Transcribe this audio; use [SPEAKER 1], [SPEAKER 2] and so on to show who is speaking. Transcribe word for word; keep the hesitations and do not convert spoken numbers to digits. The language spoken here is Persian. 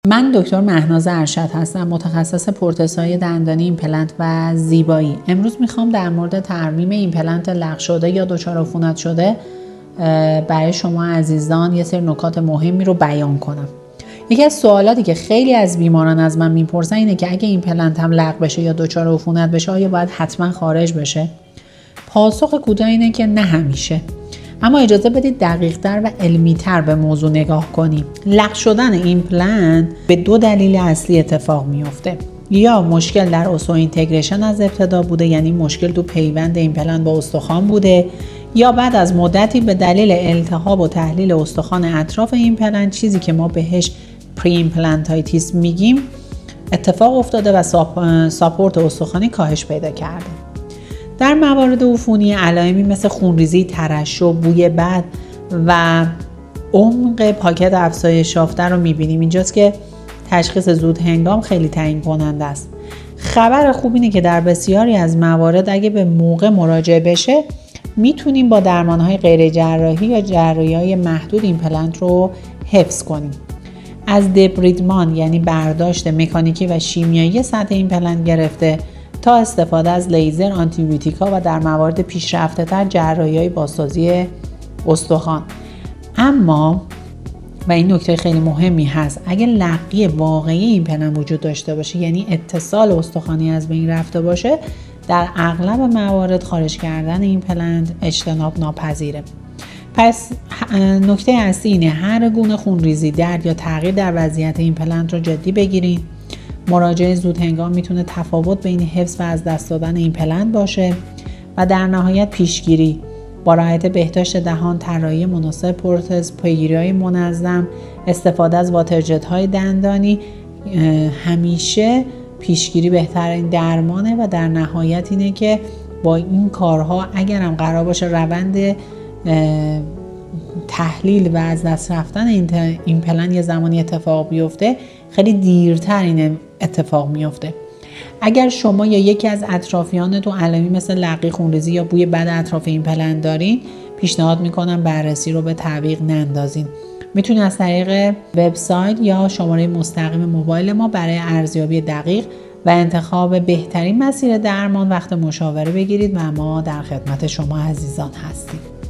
[SPEAKER 1] من دکتر مهناز ارشد هستم، متخصص پروتزهای دندانی، ایمپلنت و زیبایی. امروز میخوام در مورد ترمیم ایمپلنت لغو شده یا دچار عفونت شده برای شما عزیزان یه سری نکات مهمی رو بیان کنم. یکی از سوالاتی که خیلی از بیماران از من میپرسن اینه که اگه ایمپلنت هم لغو بشه یا دچار عفونت بشه آیا باید حتما خارج بشه؟ پاسخ کوتاه اینه که نه همیشه. اما اجازه بدید دقیق‌تر و علمی‌تر به موضوع نگاه کنیم. لغو شدن ایمپلنت به دو دلیل اصلی اتفاق میفته. یا مشکل در اوستو اینتگریشن از ابتدا بوده، یعنی مشکل تو پیوند ایمپلنت با استخوان بوده، یا بعد از مدتی به دلیل التهاب و تحلیل استخوان اطراف ایمپلنت، چیزی که ما بهش پری ایمپلنتایتیس میگیم، اتفاق افتاده و ساپورت استخوانی کاهش پیدا کرده. در موارد عفونی علائمی مثل خونریزی، ترشح، بوی بد و عمق پاکت افزایش یافته رو میبینیم. اینجاست که تشخیص زود هنگام خیلی تعیین کننده است. خبر خوب اینه که در بسیاری از موارد اگه به موقع مراجعه بشه میتونیم با درمانهای غیر جراحی یا جراحی‌های محدود ایمپلنت رو حفظ کنیم. از دبریدمان یعنی برداشت مکانیکی و شیمیایی سطح ایمپلنت گرفته تا استفاده از لیزر، آنتیبیوتیکا و در موارد پیشرفته تر جراحی‌های بازسازی استخوان. اما و این نکته خیلی مهمی هست، اگه لغوی واقعی ایمپلنت وجود داشته باشه، یعنی اتصال استخوانی از بین رفته باشه، در اغلب موارد خارج کردن ایمپلنت اجتناب ناپذیره. پس نکته اصلی اینه هر گونه خونریزی، درد یا تغییر در وضعیت ایمپلنت رو جدی بگیرین. مراجعه زود هنگام میتونه تفاوت بین حفظ و از دست دادن ایمپلنت باشه و در نهایت پیشگیری با رعایت بهداشت دهان، طراحی مناسب پروتز، پیگیری‌های منظم، استفاده از واترجت های دندانی، همیشه پیشگیری بهترین درمانه و در نهایت اینه که با این کارها اگرم قرار باشه روند تحلیل و از دست رفتن ایمپلنت یه زمانی اتفاق بیفته، خیلی دیرتر این اتفاق میفته. اگر شما یا یکی از اطرافیانتون علائمی مثل لغوی، خونریزی یا بوی بد اطراف ایمپلنت دارین، پیشنهاد میکنم بررسی رو به تعویق نندازین. میتونید از طریق وبسایت یا شماره مستقیم موبایل ما برای ارزیابی دقیق و انتخاب بهترین مسیر درمان وقت مشاوره بگیرید و ما در خدمت شما عزیزان هستیم.